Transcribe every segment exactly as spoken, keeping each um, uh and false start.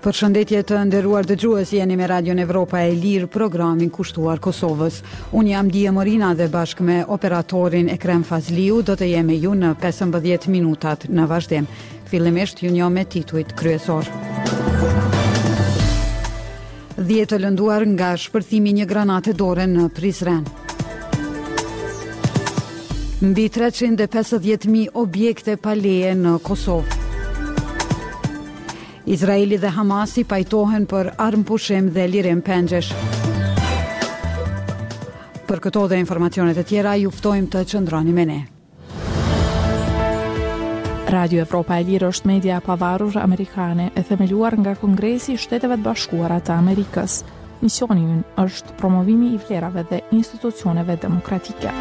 Përshëndetje të nderuar dëgjues, jeni me Radion Evropa e Lirë, programin kushtuar Kosovës. Unë jam Dije Morina dhe bashkë me operatorin Ekrem Fazliu do të jemi ju në pesëmbëdhjetë minutat në vazhdim. Fillimisht ju njoh me titujt kryesor. dhjetë të lënduar nga shpërthimi një granate dore në Prizren. Mbi treqind e pesëdhjetë mijë objekte pa leje në Kosovë. Izraeli dhe Hamasi pajtohen për armpushim dhe lirim pengjesh. Për këto dhe informacionet e tjera, ju ftojmë të qëndroni me ne. Radio Evropa e Lirë është media pavarur amerikane e themeluar nga Kongresi i Shteteve të Bashkuara të Amerikës. Misioni ynë është promovimi i vlerave dhe institucioneve demokratike.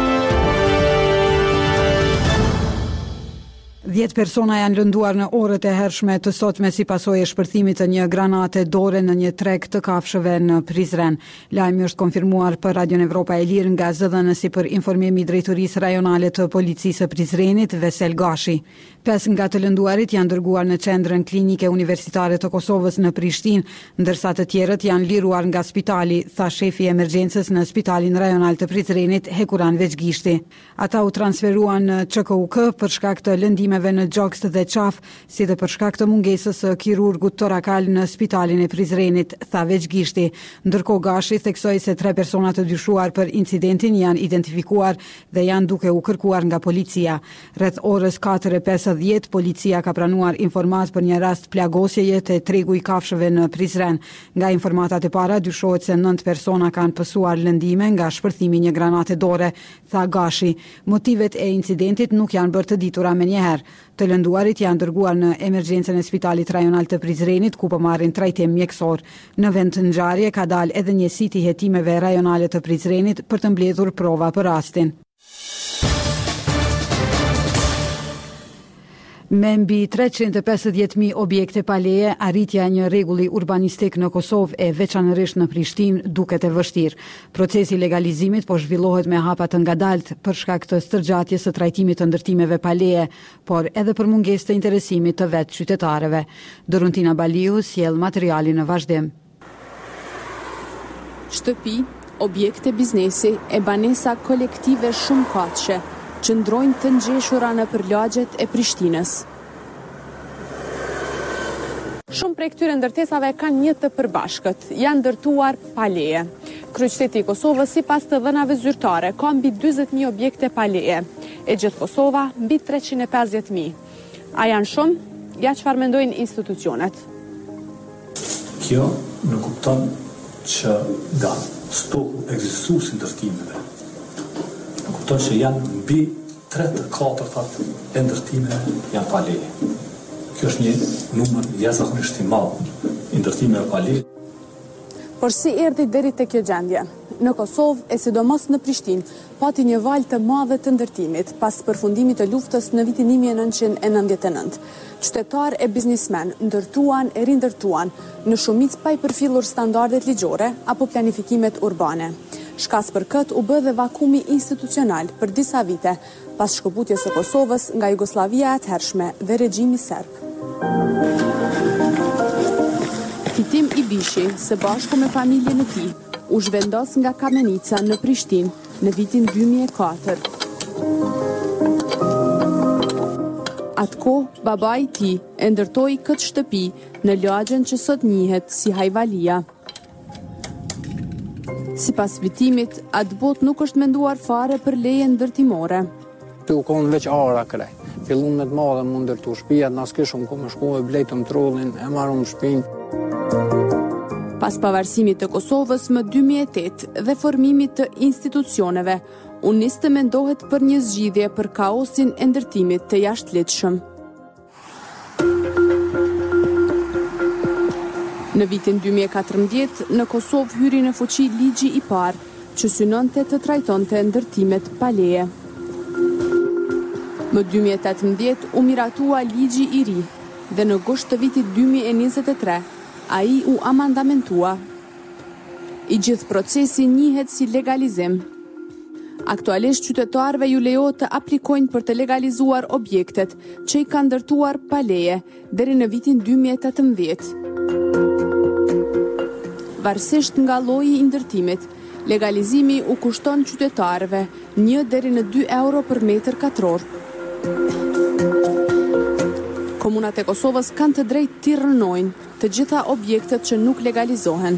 dhjetë persona janë lënduar në orët e hershme të sotme si pasojë e shpërthimit të një granate dore në një treg të kafshëve në Prizren. Lajmi është konfirmuar për Radion Evropa e Lirë nga zëdhënësi për informim i Drejtorisë Rajonale të Policisë së Prizrenit, Vesel Gashi. Pesë nga të lënduarit janë dërguar në qendrën klinike universitare të Kosovës në Prishtinë, ndërsa të tjerët janë liruar nga spitali, tha shefi i emergjencës në Spitalin Rajonal të Prizrenit, Hekuran Veçgishti. Ata u transferuan në Ç K U K për shkak të lëndimeve në gjokst dhe qaf, si dhe për shkak të mungesës së kirurgut torakal në spitalin e Prizrenit, tha Veçgishti. Ndërkohë Gashi theksoi se tre persona të dyshuar për incidentin janë identifikuar dhe janë duke u kërkuar nga policia. Rreth orës katër e pesëdhjetë policia ka pranuar informat për një rast plagosjeje te tregu i kafshëve në Prizren. Nga informatat e para dyshohet se nëntë persona kanë pësuar lëndime nga shpërthimi një granate dore, tha Gashi. Motivet e incidentit nuk janë bërë të ditura menjëherë. Të lënduarit janë dërguar në emergjencën e Spitalit Rajonal të Prizrenit, ku po marrin trajtim mjekësor. Në vend të ngjarje ka dalë edhe një sit i hetimeve rajonale të Prizrenit për të mbledhur prova për rastin. Me mbi treqind e pesëdhjetë mijë objekte pa leje, arritja e një rregulli urbanistik në Kosovë e veçanërisht në Prishtinë duket e vështirë. Procesi i legalizimit po zhvillohet me hapa të ngadaltë për shkak të stërgjatjes së trajtimit të ndërtimeve pa leje, por edhe për mungesë të interesimit të vetë qytetarëve. Doruntina Baliu sjell materialin në vazhdim. Shtëpi, objekte biznesi e banesa kolektive shumë kaqe që ndrojnë të ngjeshura në përlagjet e Prishtinës. Shumë prej këtyre ndërtesave kanë një të përbashkët, janë ndërtuar pa leje. Kryeqyteti i Kosovës sipas të dhënave zyrtare ka mbi dyzet mijë objekte pa leje, e gjithë Kosova mbi treqind e pesëdhjetë mijë. A janë shumë? Ja çfarë mendojnë institucionet. Kjo nuk kupton që nga stoku ekzistues i ndërtimeve kupton që janë mbi tre të katërtat e ndërtimeve janë pa leje. Kjo është një numër jashtëzakonisht i madh i ndërtimeve pa leje. Por si erdhi deri te kjo gjendje? Në Kosovë e sidomos në Prishtinë pati një val të madhe të ndërtimit pas përfundimit të luftës në vitin një mijë e nëntëqind e nëntëdhjetë e nëntë. Qytetarë e biznismen ndërtuan e rindërtuan në shumicë pa i përfillur standardet ligjore apo planifikimet urbane. Shkas për këtë u bë dhe vakumi institucional për disa vite pas shkëputjes së Kosovës nga Jugoslavia e atëhershme dhe regjimi serb. Fitim Ibishi, së bashku me familjen e tij, u zhvendos nga Kamenica në Prishtinë në vitin dy mijë e katër. Atko, baba i tij e ndërtoi këtë shtëpi në lagjen që sot njihet si Hajvalia. Sipas vitimit, atë botë nuk është menduar fare për leje ndërtimore. Tu konë veç ara krej. Fillun me të madhe më ndërtu shtëpia, nas kishëm ku më shku e blejtëm trollin, e marrëm shtëpinë. Pas pavarësimit të Kosovës më dy mijë e tetë dhe formimit të institucioneve, u nis të mendohet për një zgjidhje për kaosin e ndërtimit të jashtëligjshëm. Në vitin dy mijë e katërmbëdhjetë, në Kosovë hyri në fuqi ligji i parë, që synonte të trajtonte ndërtimet pa leje. Më dy mijë e tetëmbëdhjetë u miratua ligji i ri, dhe në gusht të vitit dy mijë e njëzet e tre, ai u amandamentua. I gjithë procesi njihet si legalizim. Aktualisht qytetarëve ju lejohet të aplikojnë për të legalizuar objektet që i kanë ndërtuar pa leje deri në vitin dy mijë e tetëmbëdhjetë. Varësisht nga lloji i ndërtimit, legalizimi u kushton qytetarëve një deri në dy euro për metër katror. Komunat e Kosovës kanë të drejtë të rënojnë të gjitha objektet që nuk legalizohen.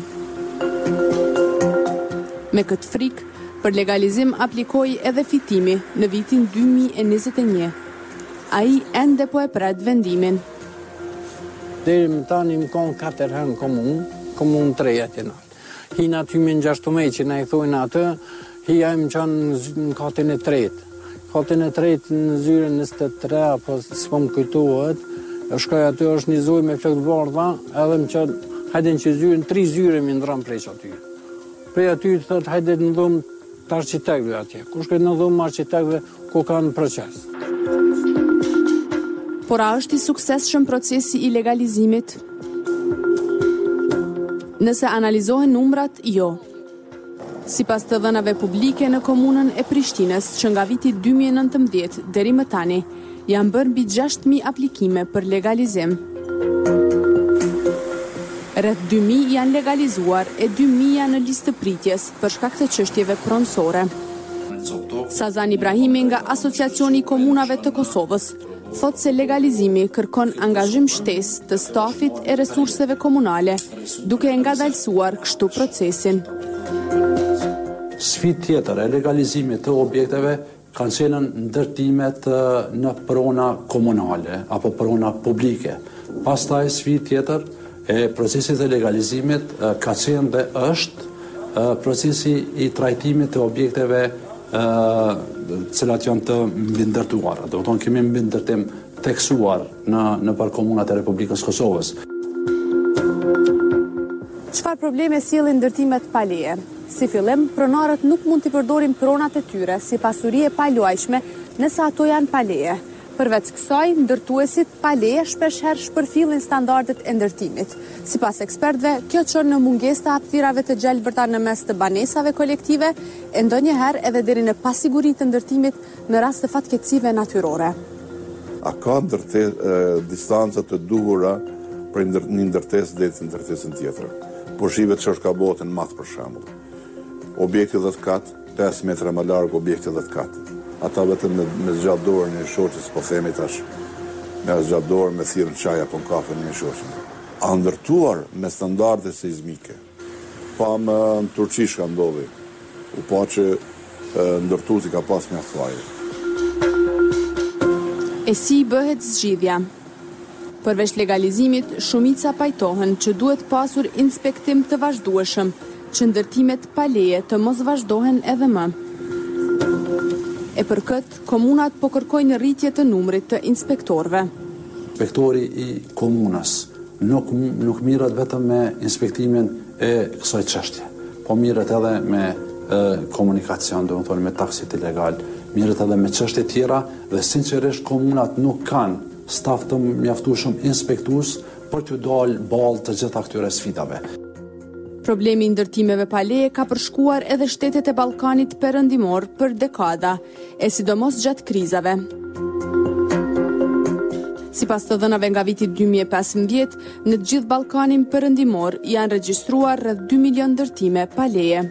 Me këtë frikë, për legalizim aplikoi edhe Fitimi në vitin dy mijë e njëzet e një. Ai ende po e pret vendimin. Deri më tani më konë katër herë në komunë, komunë tre atje natë. Hina aty me në gjashtume që na i thojnë atë, hija më qanë në katën e tretë. Katën e tretë në zyre njëzet e tre, apo s'po më kujtohet, shkoj aty është një zoj me flekë bardha, edhe më qanë, hajde në që zyre, në tri zyre mi ndram prej që aty. Prej aty të thëtë, hajde në dhumë të arqitekve atje. Ku shkoj në dhumë arqitekve ku kanë proces. Por a është i suksesshëm procesi i legalizimit? Nëse analizohen numrat, jo. Sipas të dhënave publike në komunën e Prishtinës, që nga viti dy mijë e nëntëmbëdhjetë deri më tani, janë bërë mbi gjashtë mijë aplikime për legalizim. Rreth dy mijë janë legalizuar e dy mijë janë në listë të pritjes për shkak të çështjeve pronësore. Sazan Ibrahimi nga Asociacioni i Komunave të Kosovës thot se legalizimi kërkon angazhim shtesë të stafit e resurseve komunale, duke e ngadalësuar kështu procesin. Sfidë tjetër e legalizimit të objekteve kanë qenë ndërtimet në prona komunale apo prona publike. Pastaj sfidë tjetër e procesit të legalizimit ka qenë dhe është procesi i trajtimit të objekteve cilat janë të mbindërtuara. Do të thonë kemi mbindërtim teksuar në në për komunat e Republikës Kosovës. Çfarë probleme sjellin ndërtimet pa leje? Si fillim, pronarët nuk mund të përdorin pronat e tyre si pasuri e paluajshme nëse ato janë pa leje. Përveç kësaj, ndërtuesit pa leje shpeshherë shpërfillin standardet e ndërtimit. Sipas ekspertëve, kjo çon në mungesë të hapëthirave të gjelbërta në mes të banesave kolektive, e ndonjëherë edhe deri në pasiguri të ndërtimit në rast të fatkeqësive natyrore. A ka ndërtes distanca të duhura për një ndërtesë deri në ndërtesën tjetër? Por shihet që është ka botën mat për shembull. Objekti dhjetë kat, pesë metra më larg objekti dhjetë kat. Ata vetëm me, me zgjatë dorën e shoqës, po themi tash, me zgjatë dorën me thirrën çaj apo kafe në shoqën. A ndërtuar me standarde seizmike. Pa më në Turqi shka ndodhi. U pa që ndërtuesi ka pas mjaft vajë. E si bëhet zgjidhja? Përveç legalizimit, shumica pajtohen që duhet pasur inspektim të vazhdueshëm, që ndërtimet pa leje të mos vazhdohen edhe më. E për këtë, komunat po kërkojnë rritje të numrit të inspektorëve. Inspektori i komunës nuk, nuk mirët vetëm me inspektimin e kësaj çështje, po mirët edhe me e, komunikacion, do të thonë me taksit ilegal, mirët edhe me çështje tjera dhe sinqerisht komunat nuk kanë staf të mjaftueshëm inspektues për të dalë ballë të gjitha këtyre sfidave. Problemi i ndërtimeve pa leje ka përshkuar edhe shtetet e Ballkanit perëndimor për dekada, e sidomos gjatë krizave. Sipas të dhënave nga viti dy mijë e pesëmbëdhjetë, në të gjithë Ballkanin perëndimor janë regjistruar rreth dy milion ndërtime pa leje.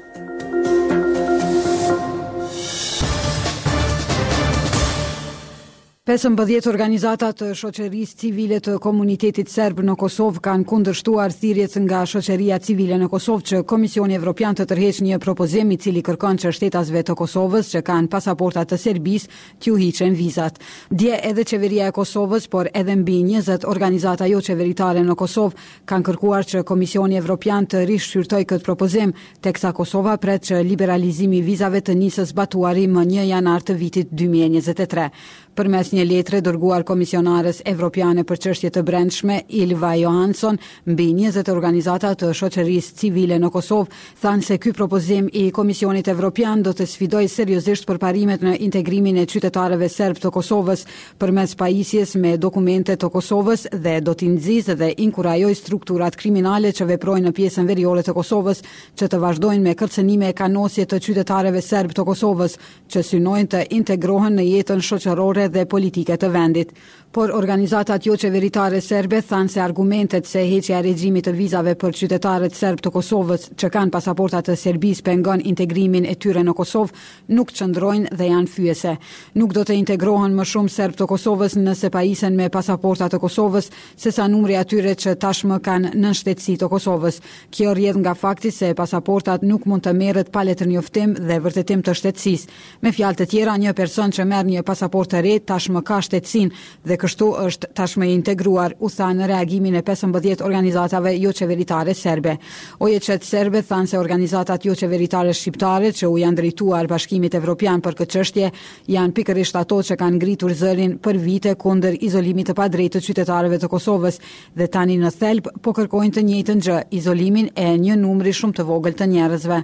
pesëmbëdhjetë organizata të shoqërisë civile të komunitetit serb në Kosovë kanë kundërshtuar thirrjet nga shoqëria civile në Kosovë që Komisioni Evropian të tërheqë një propozim i cili kërkon që shtetasve të Kosovës që kanë pasaporta të Serbisë t'ju hiqen vizat. Dje edhe qeveria e Kosovës, por edhe mbi njëzet organizata jo qeveritare në Kosovë kanë kërkuar që Komisioni Evropian të rishqyrtojë këtë propozim, teksa Kosova pret që liberalizimi i vizave të nisë zbatuari më një janar të vitit dy mijë e njëzet e tre. Përmes një letre dërguar komisionares evropiane për çështje të brendshme, Ylva Johansson, mbi njëzet organizata të shoqërisë civile në Kosovë, thanë se ky propozim i Komisionit Evropian do të sfidojë seriozisht përparimet në integrimin e qytetarëve serb të Kosovës përmes pajisjes me dokumente të Kosovës dhe do t'i nxjisë dhe inkurajojë strukturat kriminale që veprojnë në pjesën veriore të Kosovës që të vazhdojnë me kërcënime e kanosje të qytetarëve serb të Kosovës që synojnë të integrohen në jetën shoqërore shtetërore dhe politike të vendit. Por organizatat jo qeveritare serbe thanë se argumentet se heqja e regjimit të vizave për qytetarët serb të Kosovës që kanë pasaporta të Serbisë pengon integrimin e tyre në Kosovë nuk qëndrojnë dhe janë fyese. Nuk do të integrohen më shumë serb të Kosovës nëse pajisen me pasaporta të Kosovës, sesa numri atyre që tashmë kanë nënshtetësi të Kosovës. Kjo rrjedh nga fakti se pasaportat nuk mund të merret pa letërnjoftim dhe vërtetim të shtetësisë. Me fjalë të tjera, një person që merr një pasaportë të re tashmë ka shtetësinë dhe kështu është tashmë i integruar, u tha në reagimin e pesëmbëdhjetë organizatave jo qeveritare serbe. O J Q serbe thanë se organizatat jo qeveritare shqiptare që u janë drejtuar Bashkimit Evropian për këtë çështje janë pikërisht ato që kanë ngritur zërin për vite kundër izolimit të padrejtë të qytetarëve të Kosovës dhe tani në thelb po kërkojnë të njëjtën gjë, izolimin e një numri shumë të vogël të njerëzve.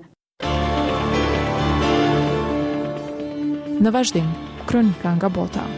Në vazhdim, kronika nga bota.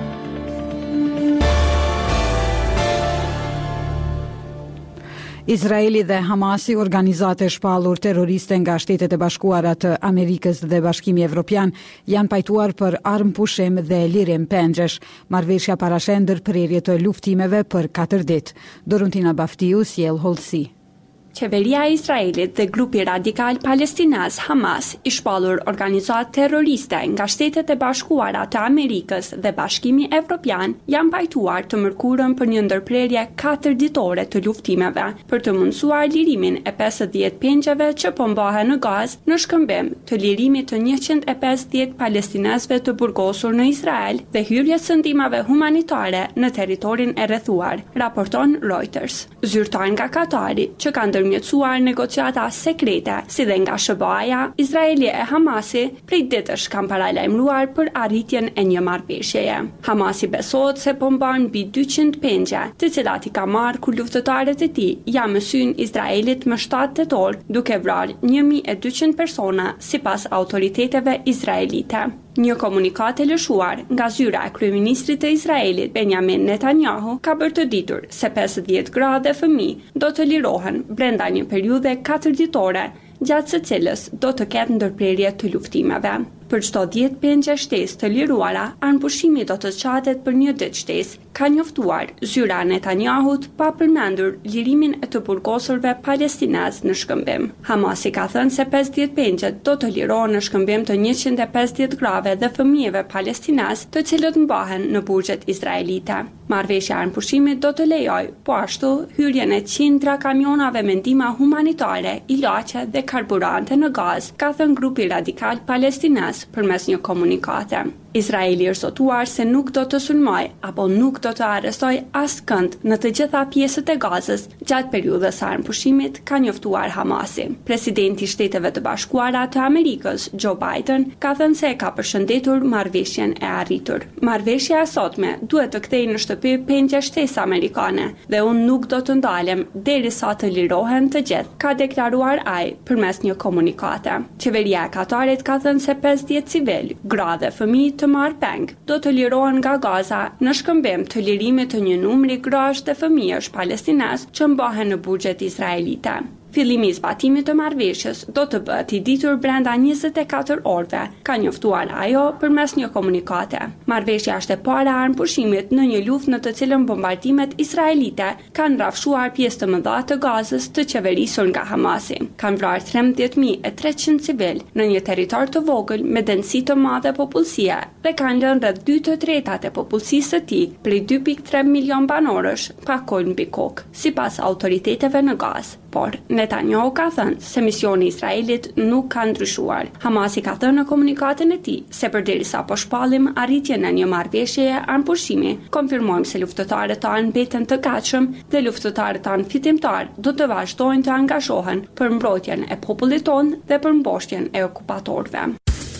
Izraeli dhe Hamasi, organizate shpallur terroriste nga Shtetet e Bashkuara të Amerikës dhe Bashkimi Evropian, janë pajtuar për armpushim dhe lirim pengjesh. Marrëveshja parasheh ndërprerje të luftimeve për katër ditë. Doruntina Baftiu sjell hollësi. Qeveria e Izraelit dhe grupi radikal palestinaz Hamas, i shpallur organizatë terroriste nga Shtetet e Bashkuara të Amerikës dhe Bashkimi Evropian, janë pajtuar të mërkurën për një ndërprerje katër ditore të luftimeve për të mundësuar lirimin e pesëdhjetë pengjeve që po mbahen në Gazë në shkëmbim të lirimit të njëqind e pesëdhjetë palestinezëve të burgosur në Izrael dhe hyrjes së ndihmave humanitare në territorin e rrethuar, raporton Reuters. Zyrtar nga Katari, që kanë ndërmjetësuar negociata sekrete, si dhe nga S B A-ja, Izraeli e Hamasi prej ditësh kanë paralajmëruar për arritjen e një marrëveshjeje. Hamasi besohet se po mban mbi dyqind pengje, të cilat i ka marrë kur luftëtarët e tij janë më syn Izraelit më shtatë tetor, duke vrarë një mijë e dyqind persona sipas autoriteteve izraelite. Një komunikat e lëshuar nga zyra e kryeministrit të Izraelit Benjamin Netanyahu ka bërë të ditur se pesëdhjetë gra dhe fëmijë do të lirohen brenda një periudhe katër ditore, gjatë së cilës do të ketë ndërprerje të luftimeve. Për çdo dhjetë pengje shtesë të liruara, armpushimi do të zgjatet për një ditë shtesë, ka njoftuar zyra e Netanyahut, pa përmendur lirimin e të burgosurve palestinez në shkëmbim. Hamasi ka thënë se pesëdhjetë pengjet do të lirohen në shkëmbim të njëqind e pesëdhjetë grave dhe fëmijëve palestinez, të cilët mbahen në burgjet izraelite. Marrëveshja e armpushimit do të lejojë po ashtu hyrjen e qindra kamionave me ndihmë humanitare, ilaçe dhe karburante në Gazë, ka thënë grupi radikal palestinez përmes një komunikate. Izraeli është zotuar se nuk do të sulmoj apo nuk do të arrestoj askënd në të gjitha pjesët e Gazës gjatë periudhës së armpushimit, ka njoftuar Hamasi. Presidenti i Shteteve të Bashkuara të Amerikës, Joe Biden, ka thënë se e ka përshëndetur marrëveshjen e arritur. Marrëveshja e sotme duhet të kthejë në shtëpi pengje shtesë amerikane dhe unë nuk do të ndalem derisa të lirohen të gjithë, ka deklaruar ai përmes një komunikate. Qeveria e Katarit ka thënë se pesëdhjetë civil, gra dhe fëmijë të marrë peng do të lirohen nga Gaza në shkëmbim të lirimit të një numri grash dhe fëmijësh palestinez që mbahen në burgjet izraelite. Fillimi i zbatimit të marrëveshjes do të bëhet i ditur brenda njëzet e katër orëve, ka njoftuar ajo përmes një komunikate. Marrëveshja është e para e armpushimit në një luftë në të cilën bombardimet izraelite kanë rrafshuar pjesë të mëdha të Gazës të qeverisur nga Hamasi. Kanë vrarë trembëdhjetë mijë e treqind civil në një territor të vogël me densitë të madhe popullsie dhe kanë lënë rreth dy të tretat e popullsisë së tij, prej dy pikë tre milion banorësh, pa kol mbi kokë, sipas autoriteteve në Gazë. Por Netanyahu ka thënë se misioni i Izraelit nuk ka ndryshuar. Hamasi ka thënë në komunikatën e tij se përderisa po shpallim arritjen e një marrëveshjeje armpushimi, konfirmojmë se luftëtarët tanë mbeten të gatshëm dhe luftëtarët tanë fitimtar do të vazhdojnë të angazhohen për mbrojtjen e popullit tonë dhe për mboshjen e okupatorëve.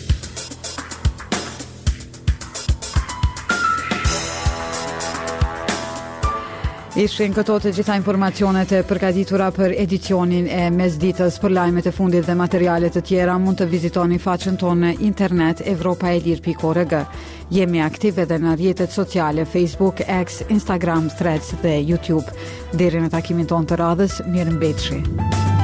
Ishin këto të gjitha informacionet e përgatitura për edicionin e mesditës. Për lajmet e fundit dhe materialet të tjera mund të vizitoni faqen tonë në internet evropaelir pikë org. Jemi aktiv edhe në rrjetet sociale Facebook, X, Instagram, Threads dhe YouTube. Deri në takimin tonë të radhës, mirëmbëjtje.